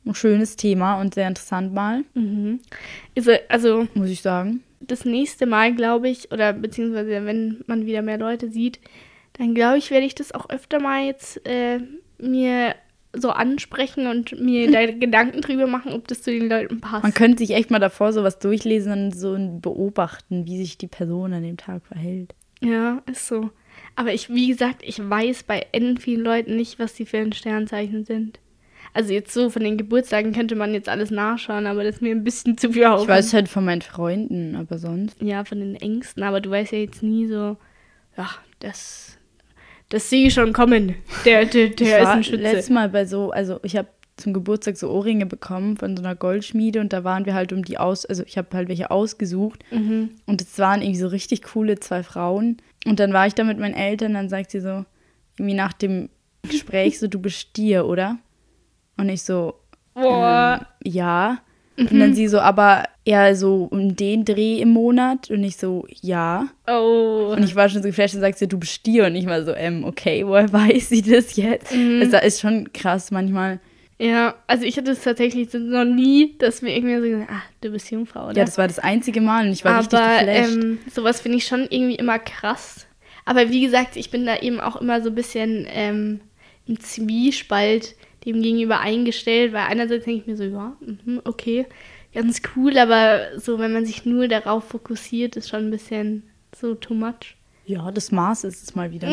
ein schönes Thema und sehr interessant mal, Also muss ich sagen. das nächste Mal, glaube ich, oder beziehungsweise wenn man wieder mehr Leute sieht, dann glaube ich, werde ich das auch öfter mal jetzt mir so ansprechen und mir da Gedanken drüber machen, ob das zu den Leuten passt. Man könnte sich echt mal davor sowas durchlesen und so beobachten, wie sich die Person an dem Tag verhält. Ja, ist so. Aber wie gesagt, ich weiß bei vielen Leuten nicht, was die für ein Sternzeichen sind. Also jetzt so von den Geburtstagen könnte man jetzt alles nachschauen, aber das ist mir ein bisschen zu viel Aufwand. Ich weiß halt von meinen Freunden, aber sonst. Ja, von den Ängsten, aber du weißt ja jetzt nie so, ja, das sehe ich schon kommen. Der ist ein Schütze. Letztes Mal bei so, also ich habe zum Geburtstag so Ohrringe bekommen von so einer Goldschmiede und da waren wir halt also ich habe halt welche ausgesucht und es waren irgendwie so richtig coole 2 Frauen und dann war ich da mit meinen Eltern, dann sagt sie so, irgendwie nach dem Gespräch so, du bist Stier, oder? Und ich so, Boah. ja. Und dann sie so, aber eher so um den Dreh im Monat und ich so, ja. Oh. Und ich war schon so geflasht und sagt sie, du bist Stier und ich war so, okay, woher weiß sie das jetzt? Also, das ist schon krass manchmal. Ja, also ich hatte es tatsächlich noch nie, dass mir irgendwie so gesagt, du bist Jungfrau, oder? Ja, das war das einzige Mal und ich war richtig geflasht. Sowas finde ich schon irgendwie immer krass. Aber wie gesagt, ich bin da eben auch immer so ein bisschen im Zwiespalt dem gegenüber eingestellt, weil einerseits denke ich mir so, ja, okay, ganz cool, aber so, wenn man sich nur darauf fokussiert, ist schon ein bisschen so too much. Ja, das Maß ist es mal wieder.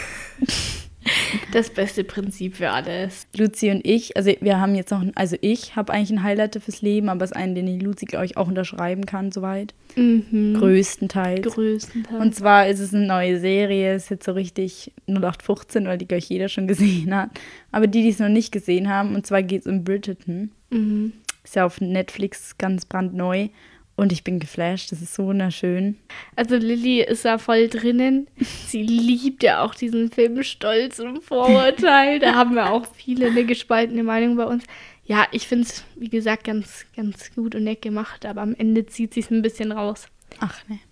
Das beste Prinzip für alles. Luzi und ich, also wir haben jetzt noch, also ich habe eigentlich einen Highlighter fürs Leben, aber es ist einen, den die Luzi, glaube ich, auch unterschreiben kann, soweit. Größtenteils. Und zwar ist es eine neue Serie, ist jetzt so richtig 0815, weil die, glaube ich, jeder schon gesehen hat. Aber die es noch nicht gesehen haben, und zwar geht es um Bridgerton. Ist ja auf Netflix ganz brandneu. Und ich bin geflasht, das ist so wunderschön. Also Lilly ist da voll drinnen. Sie liebt ja auch diesen Film Stolz und Vorurteil. Da haben wir auch viele eine gespaltene Meinung bei uns. Ja, ich finde es, wie gesagt, ganz, ganz gut und nett gemacht, aber am Ende zieht sie es ein bisschen raus. Ach nee.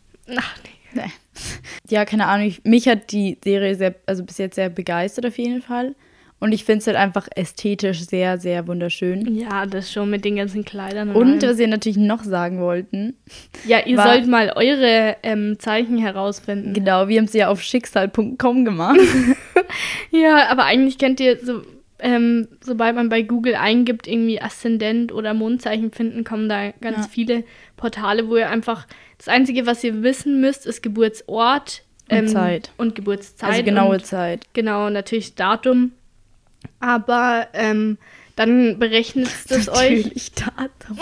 Ja, keine Ahnung, mich hat die Serie bis jetzt sehr begeistert auf jeden Fall. Und ich finde es halt einfach ästhetisch sehr, sehr wunderschön. Ja, das schon mit den ganzen Kleidern. Und was wir natürlich noch sagen wollten. Ja, ihr sollt mal eure Zeichen herausfinden. Genau, wir haben sie ja auf schicksal.com gemacht. Ja, aber eigentlich kennt ihr, sobald man bei Google eingibt, irgendwie Aszendent oder Mondzeichen finden, kommen da ganz viele Portale, wo ihr einfach, das Einzige, was ihr wissen müsst, ist Geburtsort und Zeit. Und Geburtszeit. Also genaue Zeit. Genau, natürlich Datum. Aber dann berechnet es das euch. Natürlich Datum.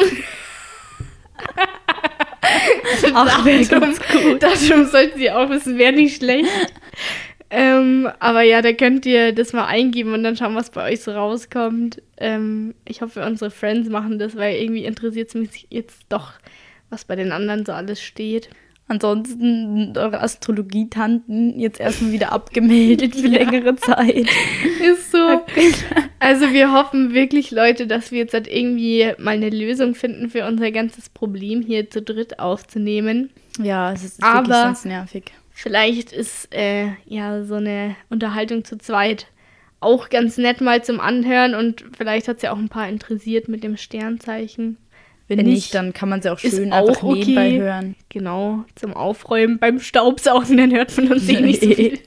Ach, wäre ganz gut. Datum sollten Sie auch wissen, wäre nicht schlecht. Aber ja, da könnt ihr das mal eingeben und dann schauen, was bei euch so rauskommt. Ich hoffe, unsere Friends machen das, weil irgendwie interessiert es mich jetzt doch, was bei den anderen so alles steht. Ansonsten sind eure Astrologietanten jetzt erstmal wieder abgemeldet für längere Zeit. Ist so. Also wir hoffen wirklich, Leute, dass wir jetzt halt irgendwie mal eine Lösung finden für unser ganzes Problem hier zu dritt aufzunehmen. Ja, es ist wirklich sonst nervig. Vielleicht ist so eine Unterhaltung zu zweit auch ganz nett mal zum Anhören und vielleicht hat es ja auch ein paar interessiert mit dem Sternzeichen. Wenn nicht, dann kann man sie auch schön einfach nebenbei hören. Genau, zum Aufräumen, beim Staubsaugen, dann hört man uns nicht so viel.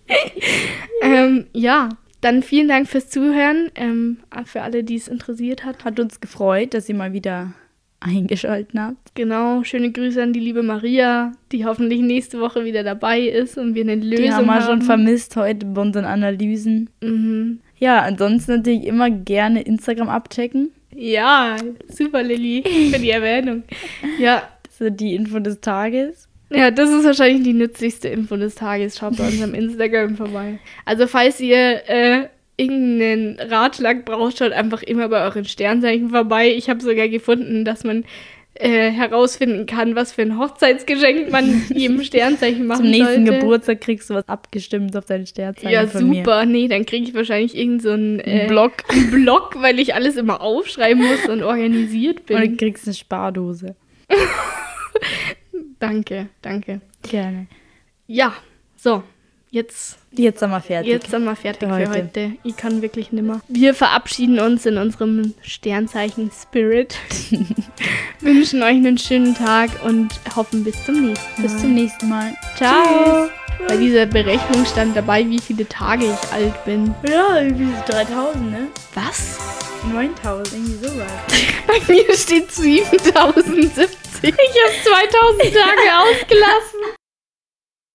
Ja, dann vielen Dank fürs Zuhören. Für alle, die es interessiert hat. Hat uns gefreut, dass ihr mal wieder eingeschaltet habt. Genau, schöne Grüße an die liebe Maria, die hoffentlich nächste Woche wieder dabei ist und wir eine Lösung die haben wir schon vermisst heute bei unseren Analysen. Ja, ansonsten natürlich immer gerne Instagram abchecken. Ja, super, Lilly, für die Erwähnung. Ja. So die Info des Tages. Ja, das ist wahrscheinlich die nützlichste Info des Tages. Schaut bei unserem Instagram vorbei. Also falls ihr irgendeinen Ratschlag braucht, schaut einfach immer bei euren Sternzeichen vorbei. Ich habe sogar gefunden, dass man herausfinden kann, was für ein Hochzeitsgeschenk man jedem Sternzeichen machen sollte. Zum nächsten Geburtstag kriegst du was abgestimmt auf dein Sternzeichen von mir. Ja, super. Nee, dann kriege ich wahrscheinlich irgend so einen Block, weil ich alles immer aufschreiben muss und organisiert bin. Und du kriegst eine Spardose. Danke. Gerne. Ja, so. jetzt sind wir fertig. Jetzt sind wir fertig für heute. Ich kann wirklich nimmer. Wir verabschieden uns in unserem Sternzeichen Spirit. Wünschen euch einen schönen Tag und hoffen bis zum nächsten Mal. Bis zum nächsten Mal. Ciao. Tschüss. Bei dieser Berechnung stand dabei, wie viele Tage ich alt bin. Ja, irgendwie 3000, ne? Was? 9000, irgendwie sowas. Bei mir steht 7070. Ich habe 2000 Tage ausgelassen.